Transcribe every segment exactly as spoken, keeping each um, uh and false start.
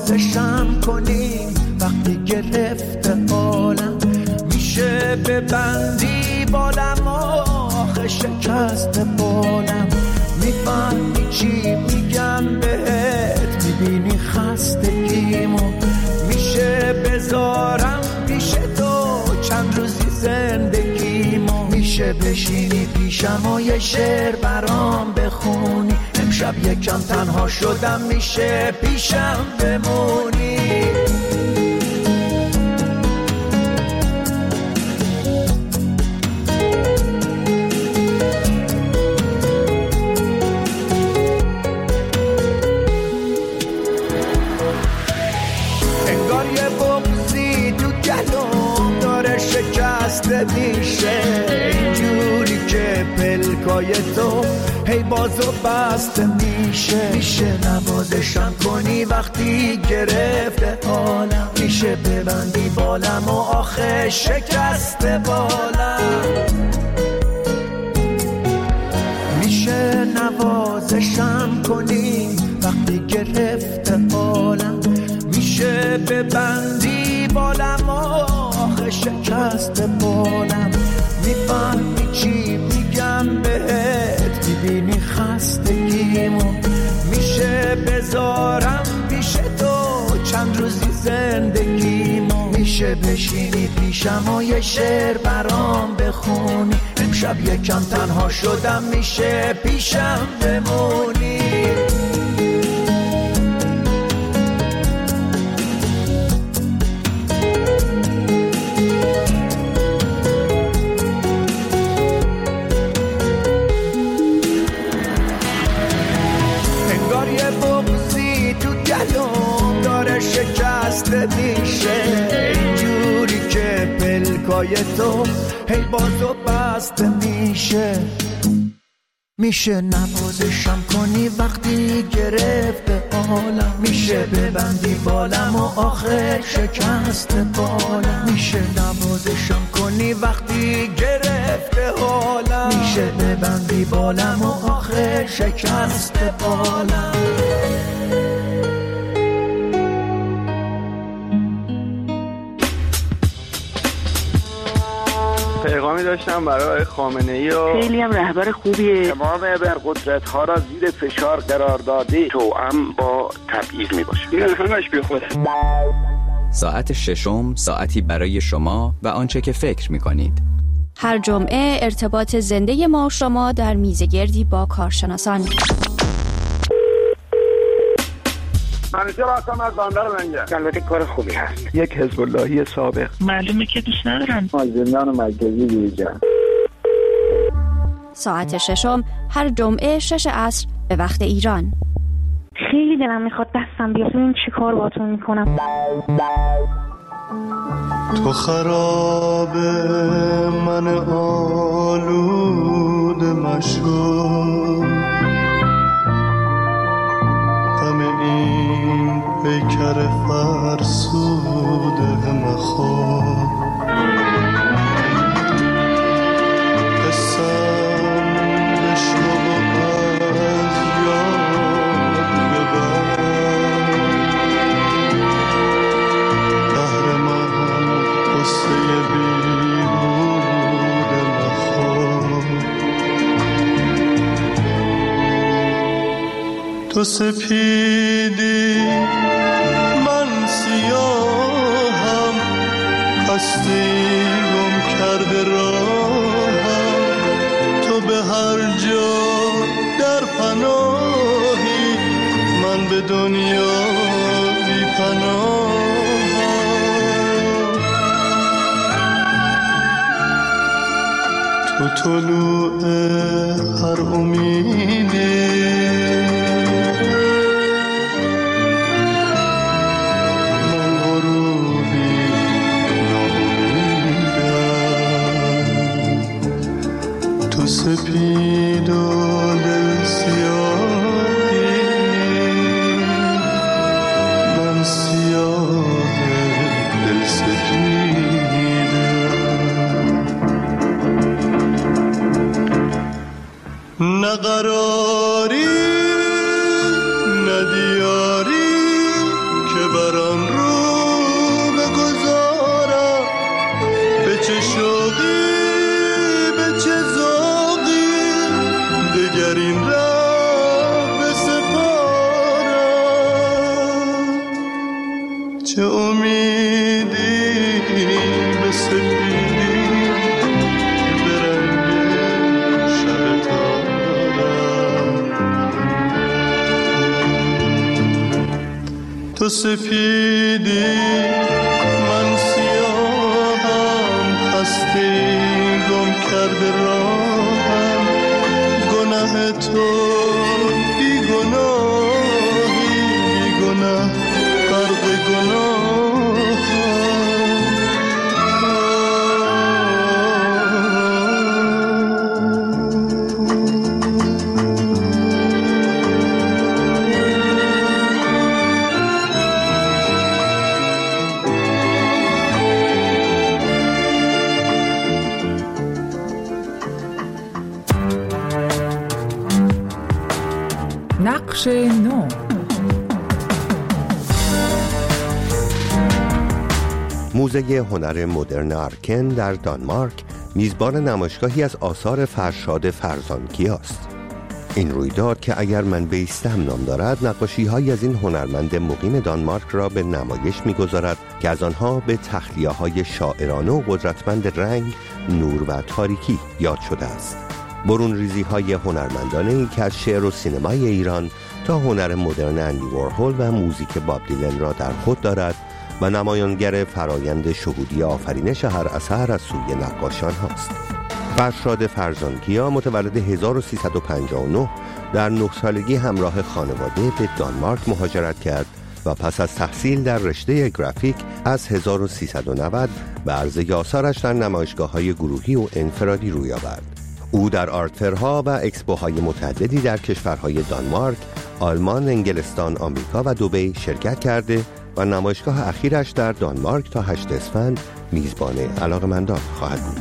نوازشم کنی وقتی گرفته عالم، میشه ببندی بالم آخه شکست بالم. میفهمی چی میگم بهت، میبینی خستگیمو، میشه بذارم پیش تو چند روزی زندگیمو، میشه بشینی پیشم و یه شعر برام بخونی، امشب یکم تنها شدم میشه پیشم بمونی. میشه اینجوری که پلکای تو هی بازو بسته میشه، میشه نوازشم کنی وقتی گرفته حالم، میشه ببندی بالم و آخه شکست بالم، میشه نوازشم کنی وقتی گرفته حالم، میشه ببندی بالم و آخه شکست بالم. میفهمی چی میگم بهت، میبینی خستگیمو، میشه بذارم پیش تو چند روزی زندگیمو، میشه بشینی پیشم و یه شعر برام بخونی، امشب یکم تنها شدم میشه پیشم بمونی. میشه اینجوری که پلکای تو هی بازو بسته میشه، میشه نوازشم کنی وقتی گرفته حالم، میشه ببندی بالم و آخر شکست بالم، میشه نوازشم کنی وقتی گرفته حالم، میشه ببندی بالم و آخر شکست بالم. پیغامی داشتم برای خامنه‌ای و خیلی هم رهبر خوبیه، تمام ابرقدرت ها را زیر فشار قرار داده، توأم با تبعیض می باشه. این همش بی خوده. ساعت ششم، ساعتی برای شما و آنچه که فکر می کنید. هر جمعه ارتباط زنده ما شما در میزگردی با کارشناسان. منیجر هستم از بندر لنگه. البته کار خوبی هست. یک حزب اللهی سابق. معلومه که دوست ندارم. مازندران مرکزی دیجان. ساعت ششم هر جمعه شش عصر به وقت ایران. خیلی دلم میخواد دستم بیاد ببین چی کار باهاتون میکنم. تو خراب من آلود مشو، غم این پیکر فرسوده مخواب، قسم بشنو از یاد ببر، بهر من قصه بیهوده مخواب. تو سپیدی من سیاهم، هستی گم کرده راهم، تو به هر جا در پناهی، من به دنیا بی پناهم. تو طلوع هر امیدی، سپید و دل سیاهی، من سیاه دل سپیدم. نه قراری نه دیاری که در این راه بسپارم، چه امیدی به سپیدی به رنگ شب تارم. تو سپیدی من سیاهم، خسته گم کرده راهم، گناه تو بی گناهی، بی گناه غرق نقش نو. موزه هنر مدرن آرکن در دانمارک میزبان نمایشگاهی از آثار فرشاد فرزانگی است. این رویداد که اگر من بیستم نام دارد، نقاشی‌هایی از این هنرمند مقیم دانمارک را به نمایش می‌گذارد که از آنها به تخلیه‌های شاعرانه و قدرتمند رنگ، نور و تاریکی یاد شده است. برون ریزی های هنرمندانه‌ای که از شعر و سینمای ایران تا هنر مدرن اندی وارهول و موزیک باب دیلن را در خود دارد و نمایانگر فرایند شهودی آفرینش هر اثر از سوی نقاشان هاست. فرشاد فرزانگیا متولد هزار و سیصد و پنجاه و نه در نه سالگی همراه خانواده به دانمارک مهاجرت کرد و پس از تحصیل در رشته گرافیک از هزار و سیصد و نود به عرضه آثارش در نمایشگاه‌های گروهی و انفرادی روی آورد. او در آرتفرها و اکسپوهای متعددی در کشورهای دانمارک، آلمان، انگلستان، آمریکا و دبی شرکت کرده و نمایشگاه اخیرش در دانمارک تا هشتم اسفند میزبان علاقه‌مندان خواهد بود.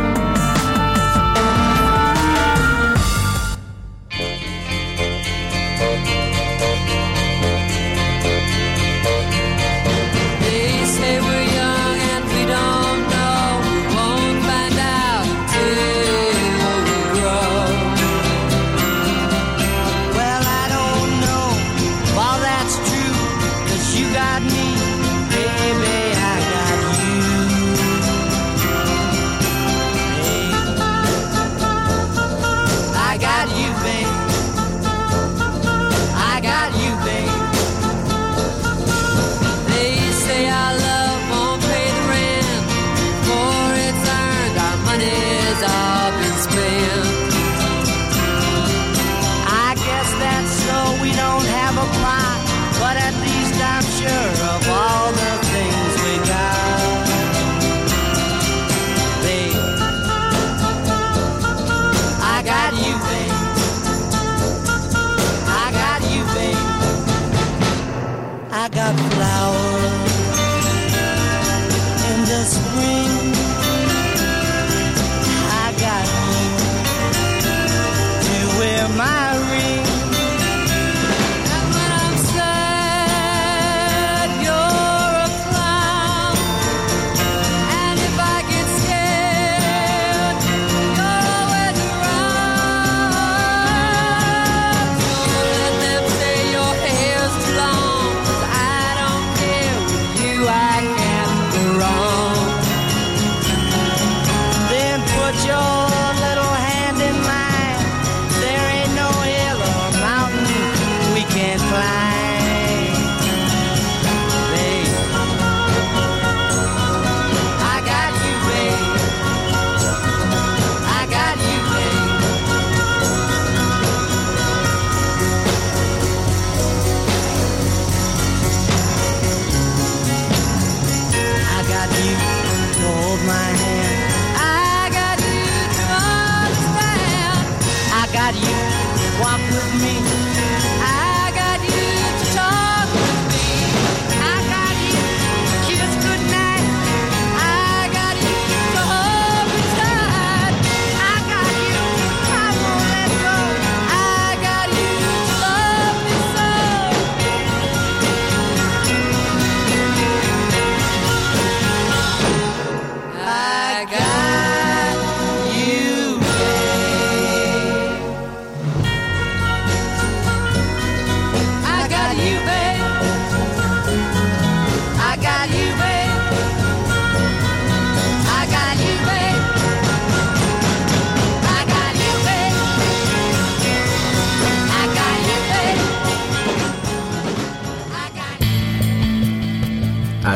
I got flowers in the spring. I got you to wear my ring. And when I'm sad, you're a clown. And if I get scared, you're always around. Don't let them say your hair's too long. I can't go wrong. Then put your little hand in mine. There ain't no hill or mountain we can't climb. Babe, I got you, babe. I got you, babe. You to hold my hand. I got you to understand. I got you to walk with me. I got you to talk with me. I got you to kiss goodnight. I got you to hold me tight. I got you, I won't let go. I got you to love me so. I got you, babe.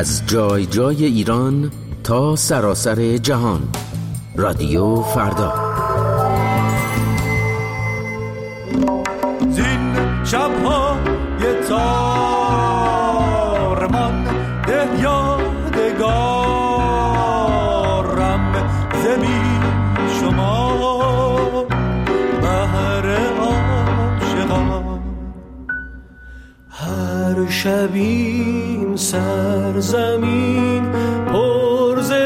از جای جای ایران تا سراسر جهان. رادیو فردا. زین شب‌ها یه تارمان ده یادگارم زمین شما بهر عاشقان. هر شبین سرزمین پر ز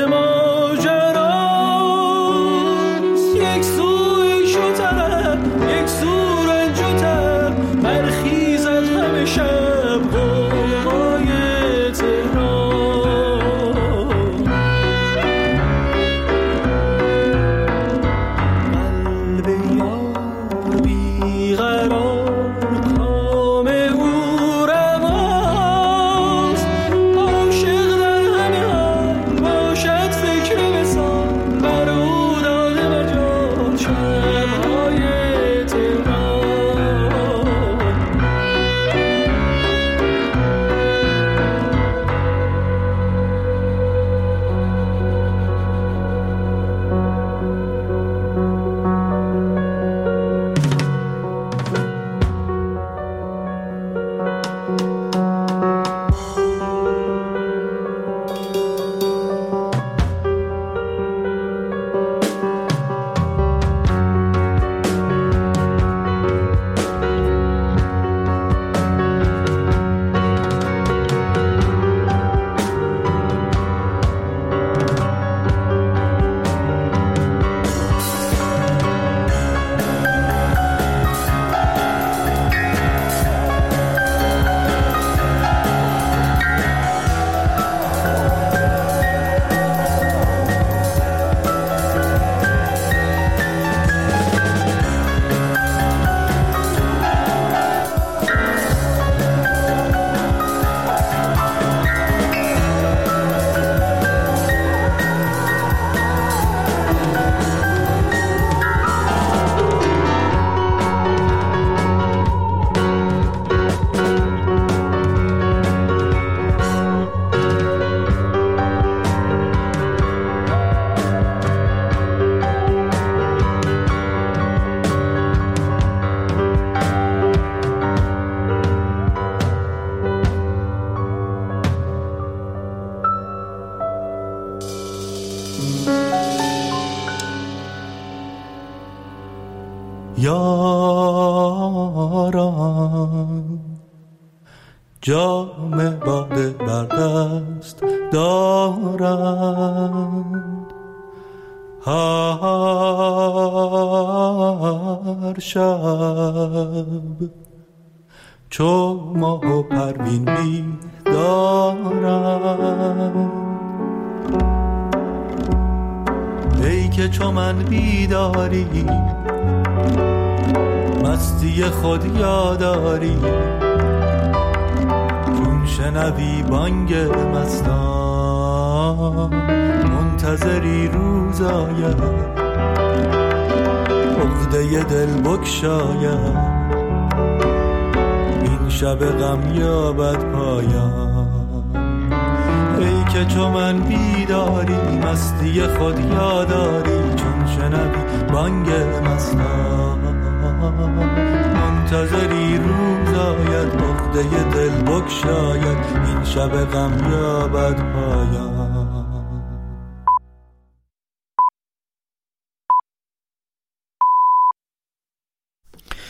ماجراست، یک سوی شتر یک سو رنج و تب، برخیزد همه شب غوغای تهران. قلب یار بیقرار کام او رواست، عاشق در همه حال باشد فکر وصال، بر او داده مجال شب‌های تهران. یاران جام باده بر دست دارند، هر شب چو ماه و پروین بیدارند. ای که چو من بیداری مستی خود یاداری، چون شنوی بانگ مستان منتظری روز آید، عقده دل بگشاید، این شب غم یابد پایان. ای که چو من بیداری مستی خود یاداری، چون شنوی بانگ مستان منتظری روز آید، عقده دل بگشاید، این شب غم یابد پایان.